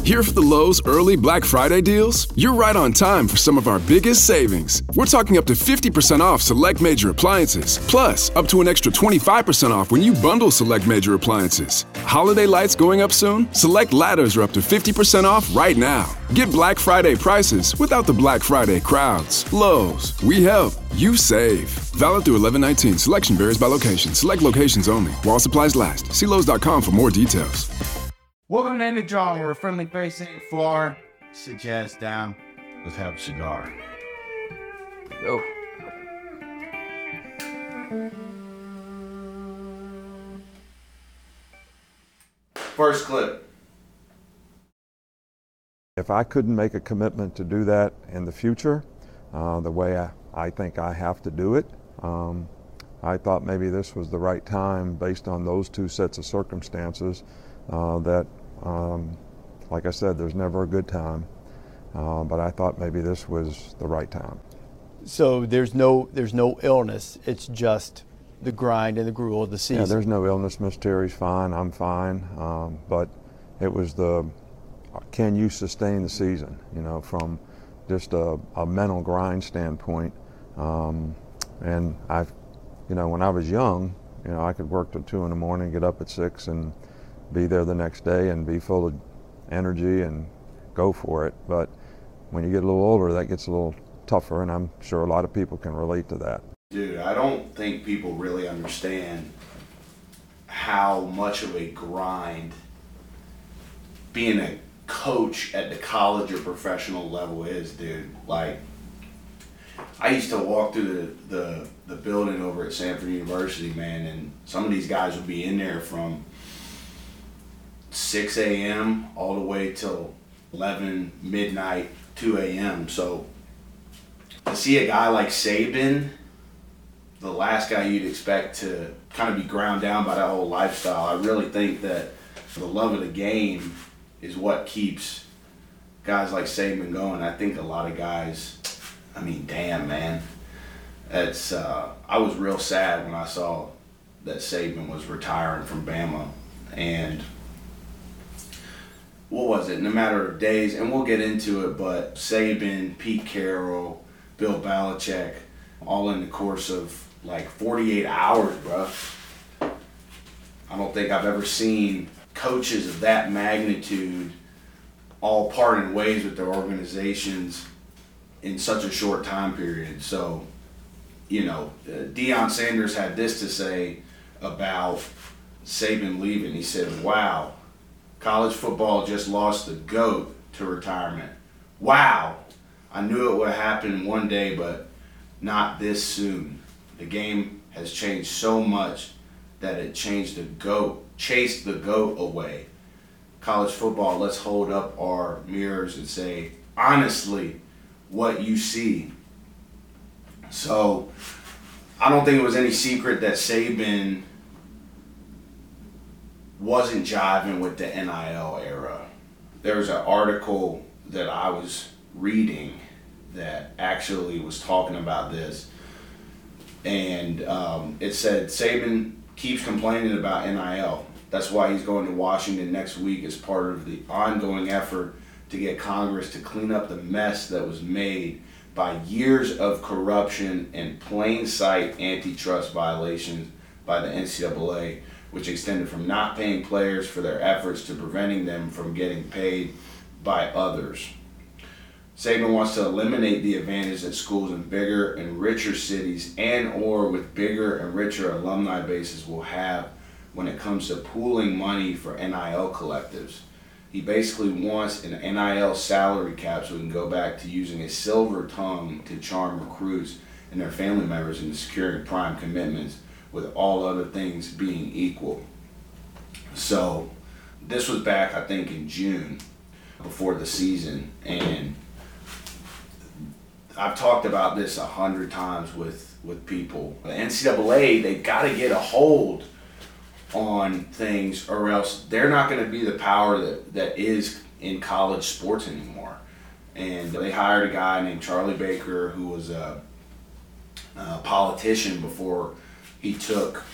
Here for the Lowe's early Black Friday deals? You're right on time for some of our biggest savings. We're talking up to 50% off select major appliances, plus up to an extra 25% off when you bundle select major appliances. Holiday lights going up soon? Select ladders are up to 50% off right now. Get Black Friday prices without the Black Friday crowds. Lowe's, we help, you save. Valid through 11/19. Selection varies by location. Select locations only. While supplies last. See Lowe's.com for more details. Welcome to End of Draw. We're friendly facing floor. Sit your ass down. Let's have a cigar. Yo. First clip. If I couldn't make a commitment to do that in the future, the way I think I have to do it, I thought maybe this was the right time based on those two sets of circumstances that, like I said, there's never a good time, but I thought maybe this was the right time. So there's no illness, it's just the grind and the gruel of the season. Yeah, there's no illness. Miss Terry's fine, I'm fine, but it was can you sustain the season, from just a mental grind standpoint. And when I was young, I could work till 2 a.m, get up at 6 and be there the next day and be full of energy and go for it. But when you get a little older, that gets a little tougher, and I'm sure a lot of people can relate to that. Dude, I don't think people really understand how much of a grind being a coach at the college or professional level is, dude. Like, I used to walk through the building over at Samford University, man, and some of these guys would be in there from 6 a.m. all the way till 11, midnight, 2 a.m. So to see a guy like Saban, the last guy you'd expect to kind of be ground down by that whole lifestyle, I really think that the love of the game is what keeps guys like Saban going. I think a lot of guys, damn, man. I was real sad when I saw that Saban was retiring from Bama. And what was it, in a matter of days, and we'll get into it, but Saban, Pete Carroll, Bill Belichick, all in the course of like 48 hours, bro. I don't think I've ever seen coaches of that magnitude all parting ways with their organizations in such a short time period. So, Deion Sanders had this to say about Saban leaving. He said, "Wow, college football just lost the GOAT to retirement. Wow, I knew it would happen one day, but not this soon. The game has changed so much that it chased the GOAT away. College football, let's hold up our mirrors and say, honestly, what you see." So I don't think it was any secret that Saban wasn't jiving with the NIL era. There was an article that I was reading that actually was talking about this, and it said Saban keeps complaining about NIL. That's why he's going to Washington next week as part of the ongoing effort to get Congress to clean up the mess that was made by years of corruption and plain sight antitrust violations by the NCAA, which extended from not paying players for their efforts to preventing them from getting paid by others. Saban wants to eliminate the advantage that schools in bigger and richer cities and/or with bigger and richer alumni bases will have when it comes to pooling money for NIL collectives. He basically wants an NIL salary cap so we can go back to using a silver tongue to charm recruits and their family members into securing prime commitments with all other things being equal. So this was back, I think, in June before the season, and I've talked about this 100 times with people. The NCAA, they've got to get a hold on things, or else they're not going to be the power that is in college sports anymore. And they hired a guy named Charlie Baker, who was a politician before he took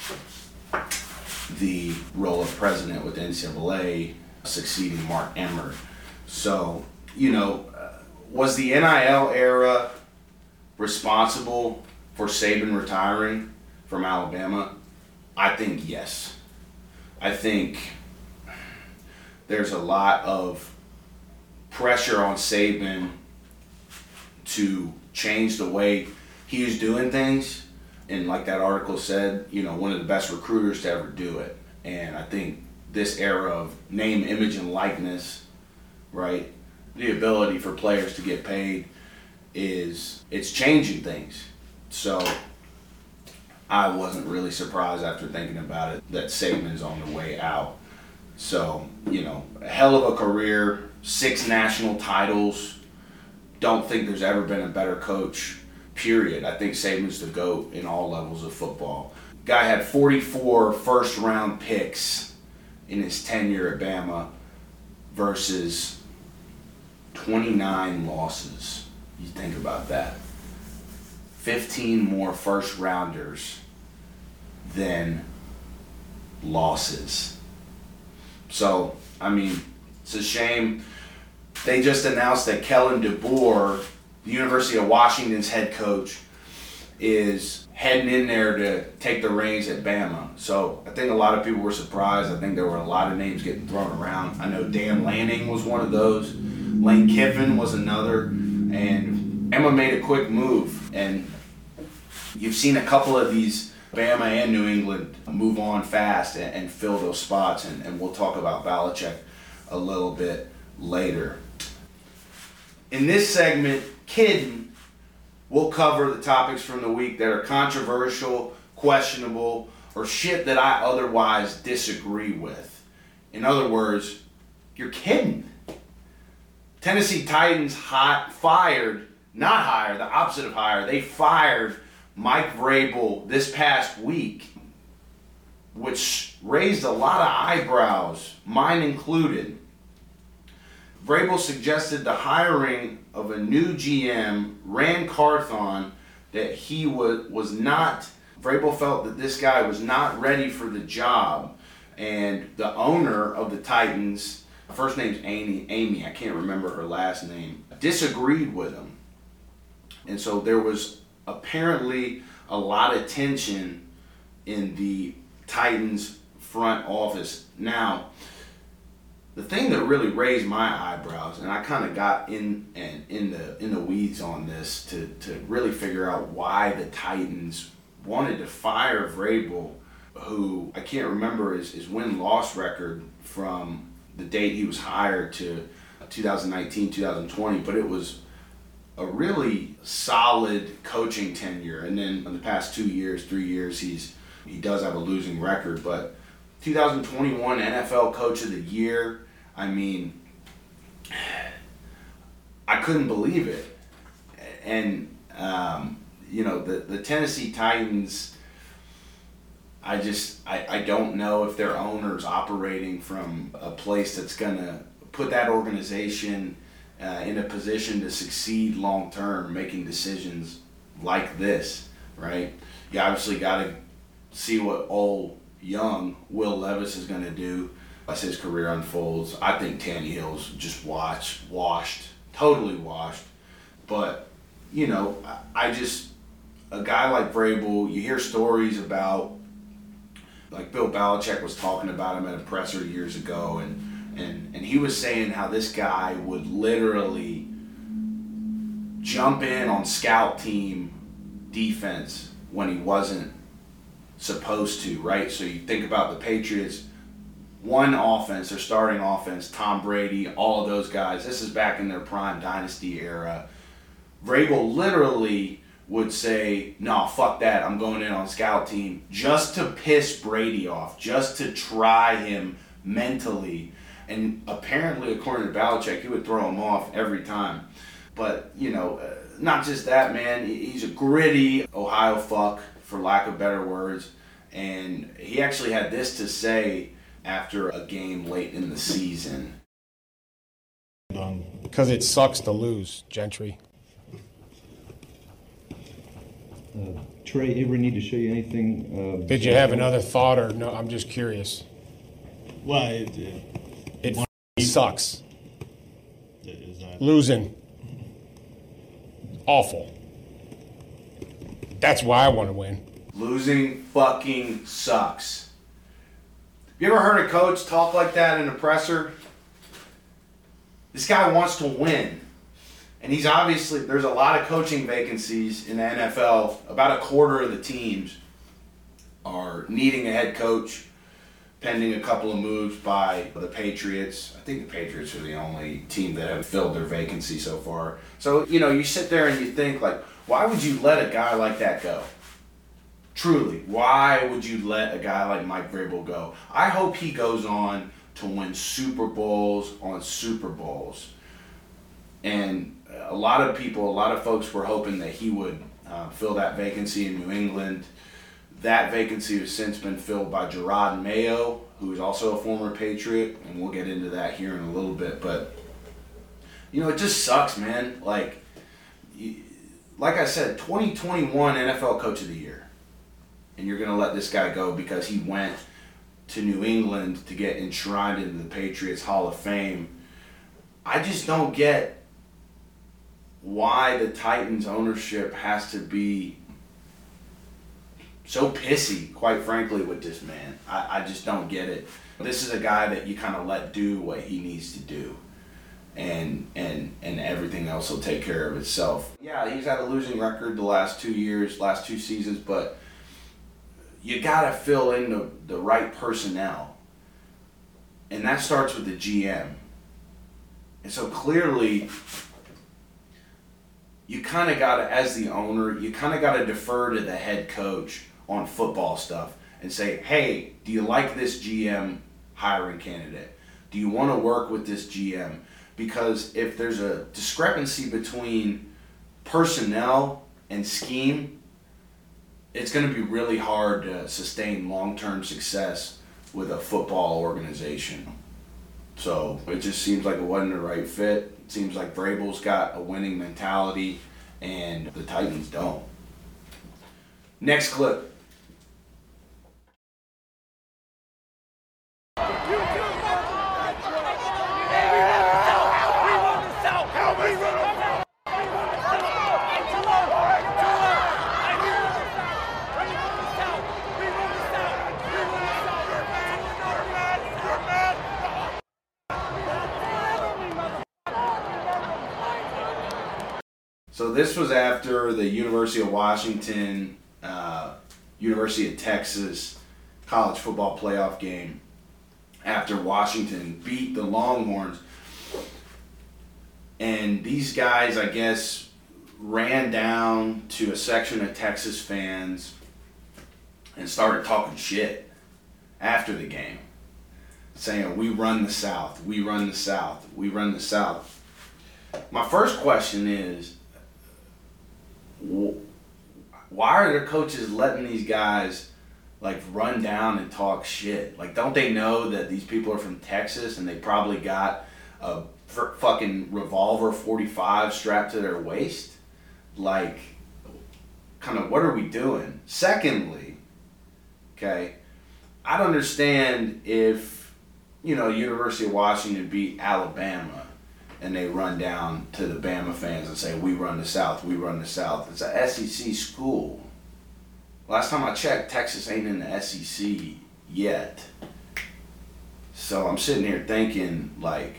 the role of president with NCAA, succeeding Mark Emmert. So, was the NIL era responsible for Saban retiring from Alabama? I think yes. I think there's a lot of pressure on Saban to change the way he was doing things. And like that article said, one of the best recruiters to ever do it. And I think this era of name, image, and likeness, right? The ability for players to get paid it's changing things. So I wasn't really surprised after thinking about it that Saban's on the way out. So, a hell of a career, 6 national titles. Don't think there's ever been a better coach, period. I think Saban's the GOAT in all levels of football. Guy had 44 first-round picks in his tenure at Bama versus 29 losses. You think about that. 15 more first-rounders than losses. So, it's a shame. They just announced that Kellen DeBoer, the University of Washington's head coach, is heading in there to take the reins at Bama. So I think a lot of people were surprised. I think there were a lot of names getting thrown around. I know Dan Lanning was one of those. Lane Kiffin was another. And Emma made a quick move. And you've seen a couple of these, Bama and New England, move on fast and fill those spots. And we'll talk about Belichick a little bit later. In this segment, Kiddin', we'll cover the topics from the week that are controversial, questionable, or shit that I otherwise disagree with. In other words, you're kidding. Tennessee Titans fired They fired Mike Vrabel this past week, which raised a lot of eyebrows, mine included. Vrabel suggested the hiring of a new GM, Rand Carthon, that he was not, Vrabel felt that this guy was not ready for the job. And the owner of the Titans, first name's Amy, I can't remember her last name, disagreed with him. And so there was apparently a lot of tension in the Titans front office. Now, the thing that really raised my eyebrows, and I kind of got in the weeds on this to really figure out why the Titans wanted to fire Vrabel, who I can't remember his win-loss record from the date he was hired to 2019, 2020, but it was a really solid coaching tenure. And then in the past 2 years, 3 years, he does have a losing record, but 2021 NFL Coach of the Year, I couldn't believe it. And, the Tennessee Titans, I don't know if their owner's operating from a place that's going to put that organization in a position to succeed long term, making decisions like this, right? You obviously got to see what old, young Will Levis is going to do as his career unfolds. I think Tannehill's just totally washed. But, a guy like Vrabel, you hear stories about, like Bill Belichick was talking about him at a presser years ago, and he was saying how this guy would literally jump in on scout team defense when he wasn't supposed to, right? So you think about the Patriots, one offense, their starting offense, Tom Brady, all of those guys. This is back in their prime dynasty era. Vrabel literally would say, no, fuck that, I'm going in on scout team, just to piss Brady off, just to try him mentally. And apparently, according to Belichick, he would throw him off every time. But, not just that, man. He's a gritty Ohio fuck, for lack of better words. And he actually had this to say after a game late in the season. Because it sucks to lose, Gentry. Trey, ever need to show you anything? Did you have another thought, or no? I'm just curious. Well, It sucks. Losing. Awful. That's why I want to win. Losing fucking sucks. You ever heard a coach talk like that in a presser? This guy wants to win. And he's obviously, there's a lot of coaching vacancies in the NFL. About a quarter of the teams are needing a head coach, pending a couple of moves by the Patriots. I think the Patriots are the only team that have filled their vacancy so far. So, you sit there and you think, like, why would you let a guy like that go? Truly, why would you let a guy like Mike Vrabel go? I hope he goes on to win Super Bowls on Super Bowls. And a lot of folks were hoping that he would fill that vacancy in New England. That vacancy has since been filled by Gerard Mayo, who is also a former Patriot, and we'll get into that here in a little bit. But, it just sucks, man. Like I said, 2021 NFL Coach of the Year. And you're going to let this guy go because he went to New England to get enshrined into the Patriots Hall of Fame. I just don't get why the Titans ownership has to be so pissy, quite frankly, with this man. I just don't get it. This is a guy that you kind of let do what he needs to do. And everything else will take care of itself. Yeah, he's had a losing record the last 2 seasons, but you gotta fill in the right personnel. And that starts with the GM. And so clearly, you kind of gotta, as the owner, you kind of gotta defer to the head coach on football stuff and say, hey, do you like this GM hiring candidate? Do you want to work with this GM? Because if there's a discrepancy between personnel and scheme, it's going to be really hard to sustain long-term success with a football organization. So it just seems like it wasn't the right fit. It seems like Vrabel's got a winning mentality and the Titans don't. Next clip. So this was after the University of Washington, University of Texas college football playoff game, after Washington beat the Longhorns. And these guys, I guess, ran down to a section of Texas fans and started talking shit after the game, saying, we run the South, we run the South, we run the South. My first question is, why are their coaches letting these guys run down and talk shit? Don't they know that these people are from Texas and they probably got a fucking revolver 45 strapped to their waist? What are we doing? Secondly, okay, I don't understand if, University of Washington beat Alabama and they run down to the Bama fans and say, we run the South, we run the South. It's a SEC school. Last time I checked, Texas ain't in the SEC yet. So I'm sitting here thinking,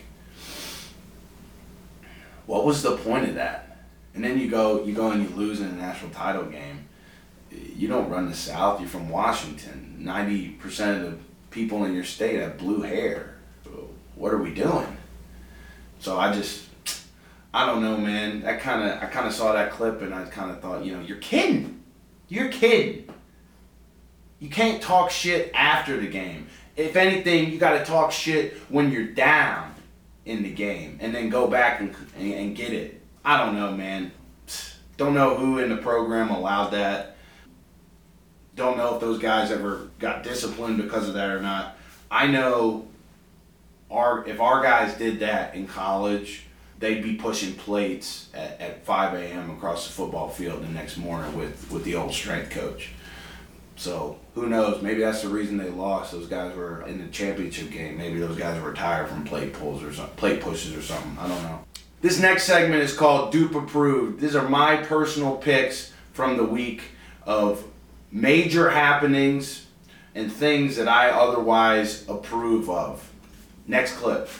what was the point of that? And then you go and you lose in a national title game. You don't run the South, you're from Washington. 90% of the people in your state have blue hair. What are we doing? So I don't know, man. I kind of saw that clip and I kind of thought, you're kidding. You're kidding. You can't talk shit after the game. If anything, you got to talk shit when you're down in the game and then go back and get it. I don't know, man. Don't know who in the program allowed that. Don't know if those guys ever got disciplined because of that or not. I know if our guys did that in college, they'd be pushing plates at 5 a.m. across the football field the next morning with the old strength coach. So who knows? Maybe that's the reason they lost. Those guys were in the championship game. Maybe those guys were retired from plate pushes or something. I don't know. This next segment is called Dupe Approved. These are my personal picks from the week of major happenings and things that I otherwise approve of. Next clip.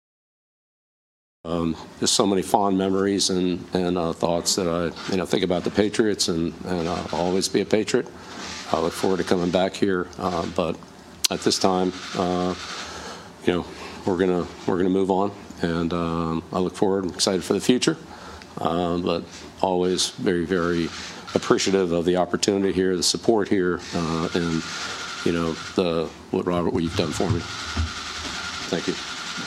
Just so many fond memories and thoughts that I think about the Patriots and I'll always be a Patriot. I look forward to coming back here, but at this time, we're gonna move on, and I look forward. I'm excited for the future, but always very, very appreciative of the opportunity here, the support here, and what you've done for me. Thank you.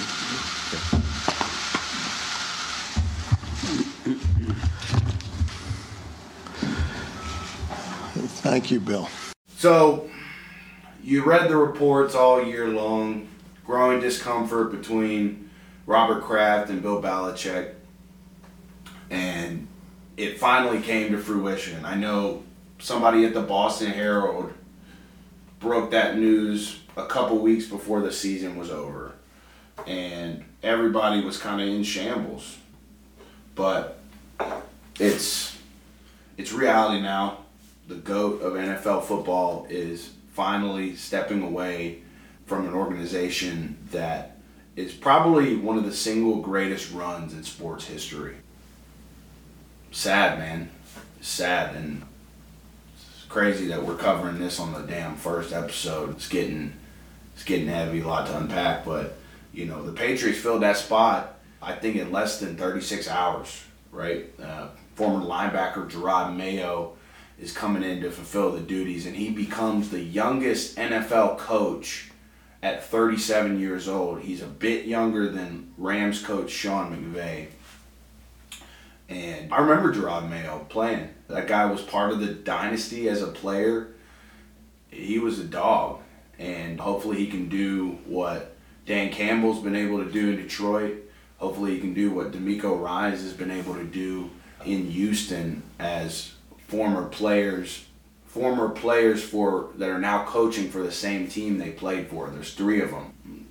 Thank you, Bill. So, you read the reports all year long, growing discomfort between Robert Kraft and Bill Belichick, and it finally came to fruition. I know somebody at the Boston Herald broke that news a couple weeks before the season was over, and everybody was kind of in shambles. But it's reality now. The GOAT of NFL football is finally stepping away from an organization that is probably one of the single greatest runs in sports history. Sad, man. Sad, and it's crazy that we're covering this on the damn first episode. It's getting heavy, a lot to unpack, but the Patriots filled that spot, I think, in less than 36 hours, right? Former linebacker Gerard Mayo is coming in to fulfill the duties, and he becomes the youngest NFL coach at 37 years old. He's a bit younger than Rams coach Sean McVay. And I remember Gerard Mayo playing. That guy was part of the dynasty as a player. He was a dog, and hopefully he can do what Dan Campbell's been able to do in Detroit. Hopefully he can do what DeMeco Ryans has been able to do in Houston as former players that are now coaching for the same team they played for. There's 3 of them.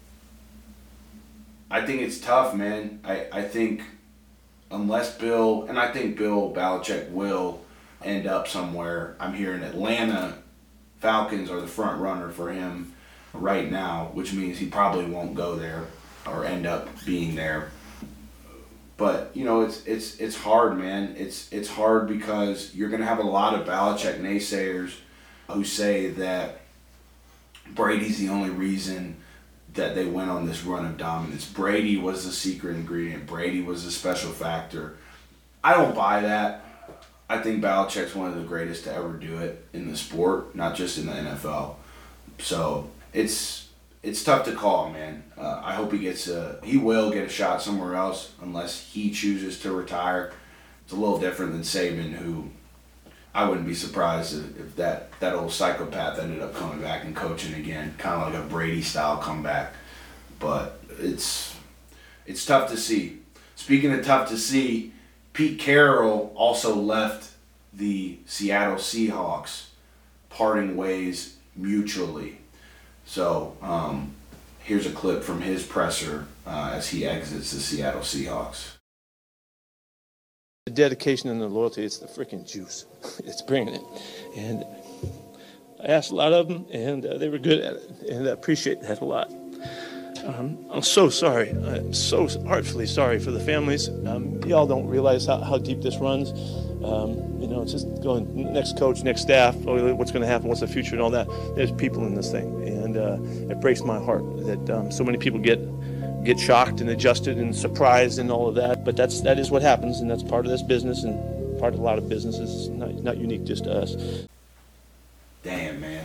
I think it's tough, man. I think unless Bill Belichick will end up somewhere. I'm hearing Atlanta Falcons are the front runner for him right now, which means he probably won't go there or end up being there. But it's hard, man. It's hard because you're gonna have a lot of Belichick naysayers who say that Brady's the only reason that they went on this run of dominance. Brady was the secret ingredient. Brady was the special factor. I don't buy that. I think Belichick's one of the greatest to ever do it in the sport, not just in the NFL. So it's tough to call, man. I hope he will get a shot somewhere else unless he chooses to retire. It's a little different than Saban, who I wouldn't be surprised if that old psychopath ended up coming back and coaching again, kind of like a Brady-style comeback. But it's tough to see. Speaking of tough to see, Pete Carroll also left the Seattle Seahawks, parting ways mutually. So here's a clip from his presser as he exits the Seattle Seahawks. The dedication and the loyalty, it's the freaking juice. It's bringing it. And I asked a lot of them, and they were good at it, and I appreciate that a lot. I'm so sorry. I'm so heartfully sorry for the families. Y'all don't realize how deep this runs. It's just going next coach, next staff, what's going to happen, what's the future, and all that. There's people in this thing, and it breaks my heart that so many people get shocked and adjusted and surprised and all of that. But that is what happens, and that's part of this business and part of a lot of businesses. It's not unique just to us. Damn, man.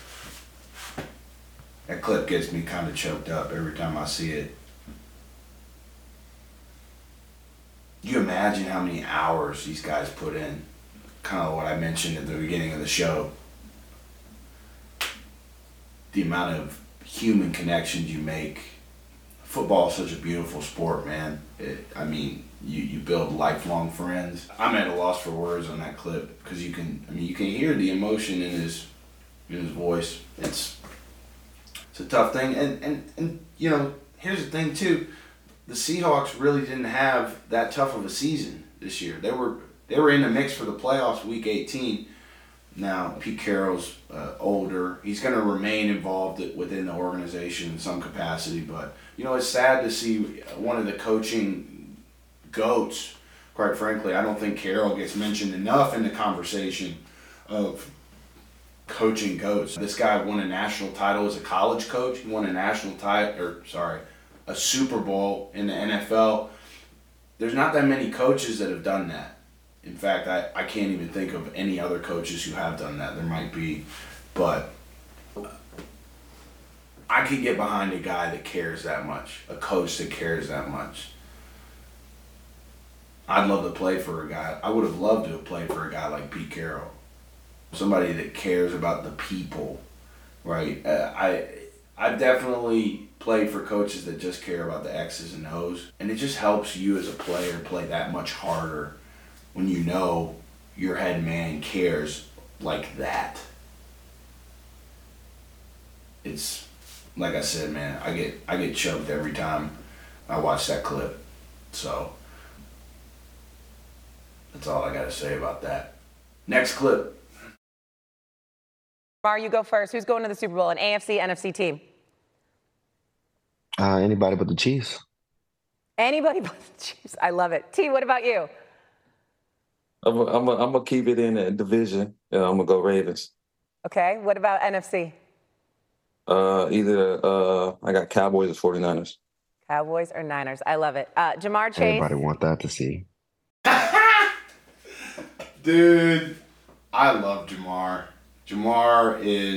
That clip gets me kind of choked up every time I see it. You imagine how many hours these guys put in? Kind of what I mentioned at the beginning of the show. The amount of human connections you make. Football is such a beautiful sport, man. You build lifelong friends. I'm at a loss for words on that clip because you can hear the emotion in his voice. It's a tough thing, and here's the thing too. the Seahawks really didn't have that tough of a season this year. They were in the mix for the playoffs week 18. Now, Pete Carroll's older. He's going to remain involved within the organization in some capacity. But, it's sad to see one of the coaching GOATs, quite frankly. I don't think Carroll gets mentioned enough in the conversation of coaching GOATs. This guy won a national title as a college coach. He won a Super Bowl in the NFL. There's not that many coaches that have done that. In fact, I can't even think of any other coaches who have done that. There might be, but I could get behind a guy that cares that much, a coach that cares that much. I'd love to play for a guy. I would have loved to have played for a guy like Pete Carroll. Somebody that cares about the people, right? I've definitely played for coaches that just care about the X's and O's, and it just helps you as a player play that much harder when you know your head man cares like that. It's like I said, man, I get choked every time I watch that clip. So that's all I got to say about that. Next clip. Mar, you go first. Who's going to the Super Bowl? An AFC, NFC team? Anybody but the Chiefs. Anybody but the Chiefs. I love it. T, what about you? I'm going to keep it in that division, and I'm going to go Ravens. Okay. What about NFC? I got Cowboys or 49ers. Cowboys or Niners. I love it. Jamar Chase. Everybody want that to see. Dude, I love Jamar. Jamar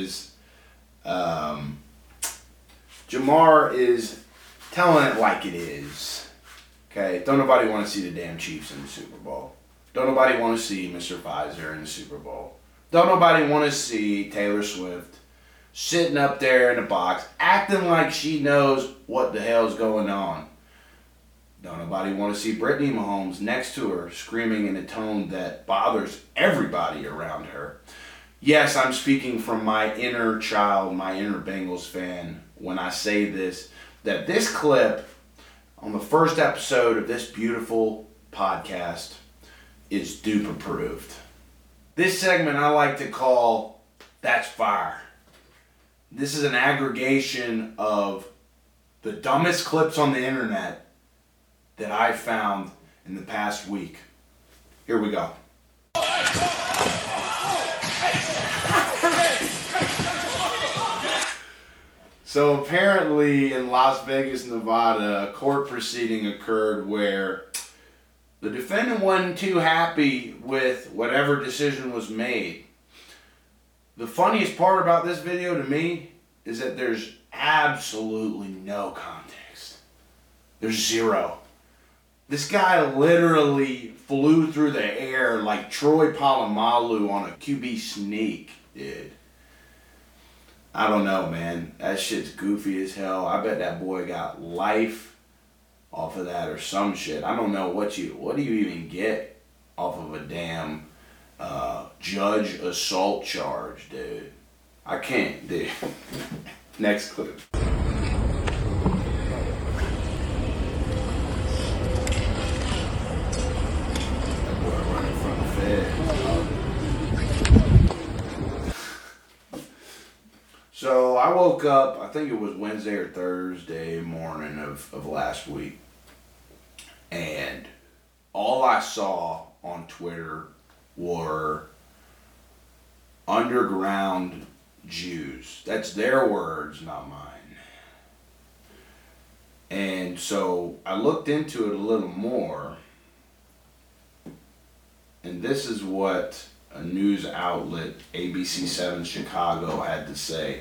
is telling it like it is. Okay? Don't nobody want to see the damn Chiefs in the Super Bowl. Don't nobody want to see Mr. Pfizer in the Super Bowl. Don't nobody want to see Taylor Swift sitting up there in the box acting like she knows what the hell's going on. Don't nobody want to see Brittany Mahomes next to her screaming in a tone that bothers everybody around her. Yes, I'm speaking from my inner child, my inner Bengals fan when I say this, that this clip on the first episode of this beautiful podcast is dupe approved. This segment I like to call That's Fire. This is an aggregation of the dumbest clips on the internet that I found in the past week. Here we go. So apparently in Las Vegas, Nevada, a court proceeding occurred where the defendant wasn't too happy with whatever decision was made. The funniest part about this video to me is that there's absolutely no context. There's zero. This guy literally flew through the air like Troy Polamalu on a QB sneak did. I don't know, man. That shit's goofy as hell. I bet that boy got life off of that or some shit. I don't know what do you even get off of a damn judge assault charge, dude. I can't, dude. Next clip. So I woke up, I think it was Wednesday or Thursday morning of last week, and all I saw on Twitter were underground Jews. That's their words, not mine. And so I looked into it a little more, and this is what a news outlet, ABC7 Chicago, had to say.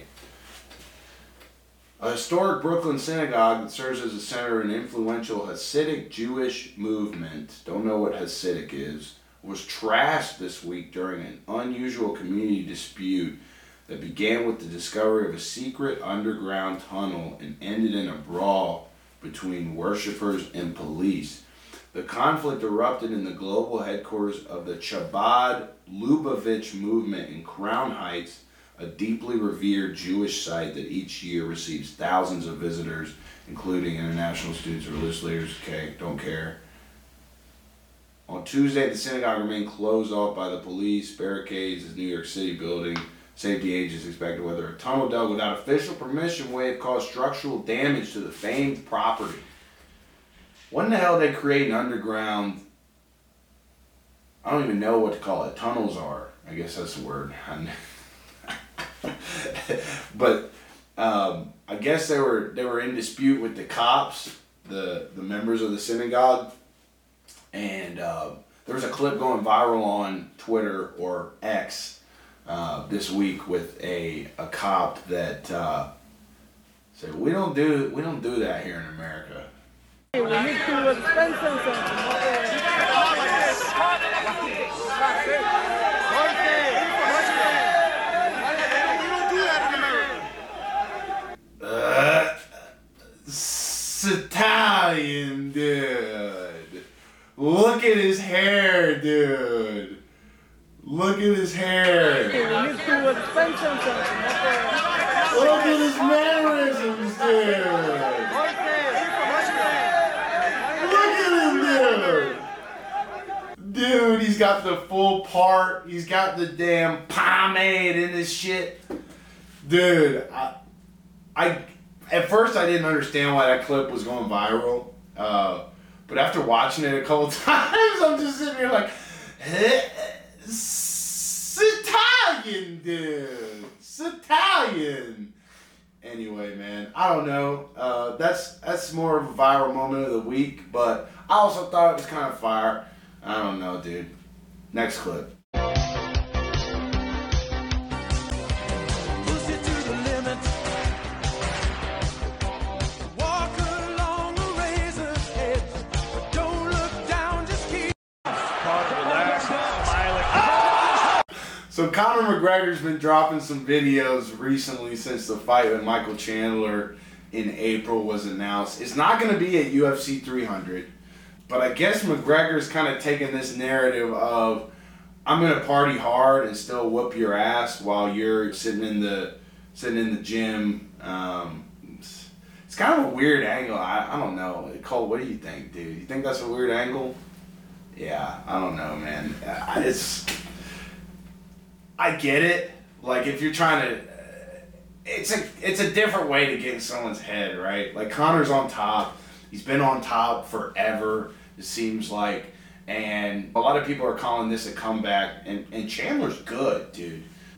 A historic Brooklyn synagogue that serves as a center of an influential Hasidic Jewish movement, don't know what Hasidic is, was trashed this week during an unusual community dispute that began with the discovery of a secret underground tunnel and ended in a brawl between worshipers and police. The conflict erupted in the global headquarters of the Chabad Lubavitch movement in Crown Heights, a deeply revered Jewish site that each year receives thousands of visitors, including international students, religious leaders. Okay, don't care. On Tuesday, the synagogue remained closed off by the police barricades as New York City building safety agents expected whether a tunnel dug without official permission may have caused structural damage to the famed property. When the hell they create an underground, I don't even know what to call it, tunnels are. I guess that's the word. But I guess they were in dispute with the cops, the members of the synagogue, and there was a clip going viral on Twitter or X this week with a cop that said, "We don't do that here in America." We need to spend Italian dude. Look at his hair, dude. Look at his hair. We need to spend Look at his mannerisms, dude. Look at him, dude. Dude, he's got the full part. He's got the damn pomade in his shit. Dude, I at first I didn't understand why that clip was going viral. But after watching it a couple times, I'm just sitting here like, it's Italian, dude. It's Italian. Anyway, man, I don't know. That's more of a viral moment of the week, but I also thought it was kind of fire. I don't know, dude. Next clip. So Conor McGregor's been dropping some videos recently since the fight with Michael Chandler in April was announced. It's not going to be at UFC 300, but I guess McGregor's kind of taking this narrative of, I'm going to party hard and still whoop your ass while you're sitting in the gym. It's kind of a weird angle. I don't know. Cole, what do you think, dude? You think that's a weird angle? Yeah, I don't know, man. I get it. Like, if you're trying to, it's a different way to get in someone's head, right? Like, Conor's on top. He's been on top forever, it seems like. And a lot of people are calling this a comeback. And Chandler's good, dude.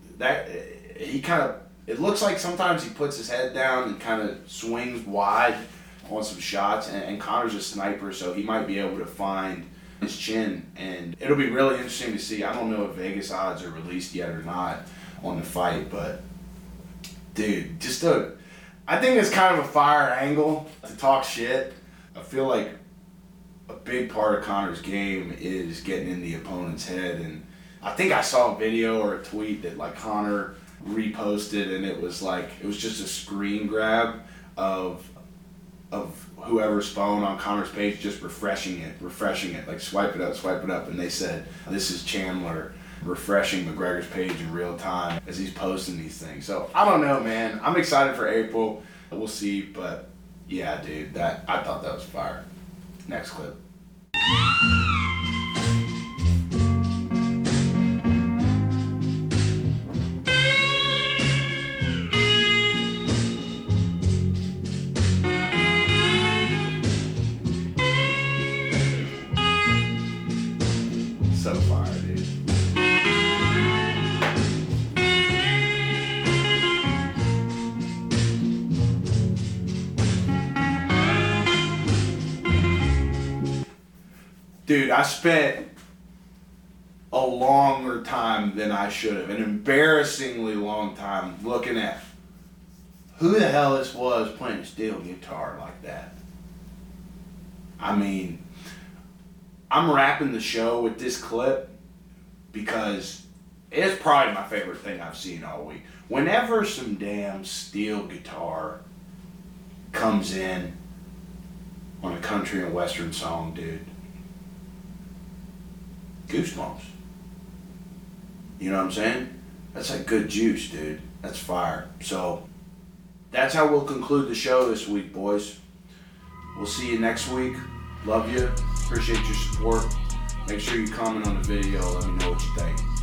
It looks like sometimes he puts his head down and kind of swings wide on some shots. And Conor's a sniper, so he might be able to find his chin, and it'll be really interesting to see. I don't know if Vegas odds are released yet or not on the fight, but dude, I think it's kind of a fire angle to talk shit. I feel like a big part of Conor's game is getting in the opponent's head, and I think I saw a video or a tweet that like Conor reposted, and it was just a screen grab of whoever's phone on Conor's page, just refreshing it, like swipe it up, and they said, this is Chandler refreshing McGregor's page in real time as he's posting these things. So, I don't know, man. I'm excited for April. We'll see, but yeah, dude, I thought that was fire. Next clip. So fire, dude. Dude, I spent a longer time than I should have, an embarrassingly long time looking at who the hell this was playing a steel guitar like that. I mean, I'm wrapping the show with this clip because it's probably my favorite thing I've seen all week. Whenever some damn steel guitar comes in on a country and western song, dude, goosebumps. You know what I'm saying? That's like good juice, dude. That's fire. So that's how we'll conclude the show this week, boys. We'll see you next week. Love you. Appreciate your support. Make sure you comment on the video. Let me know what you think.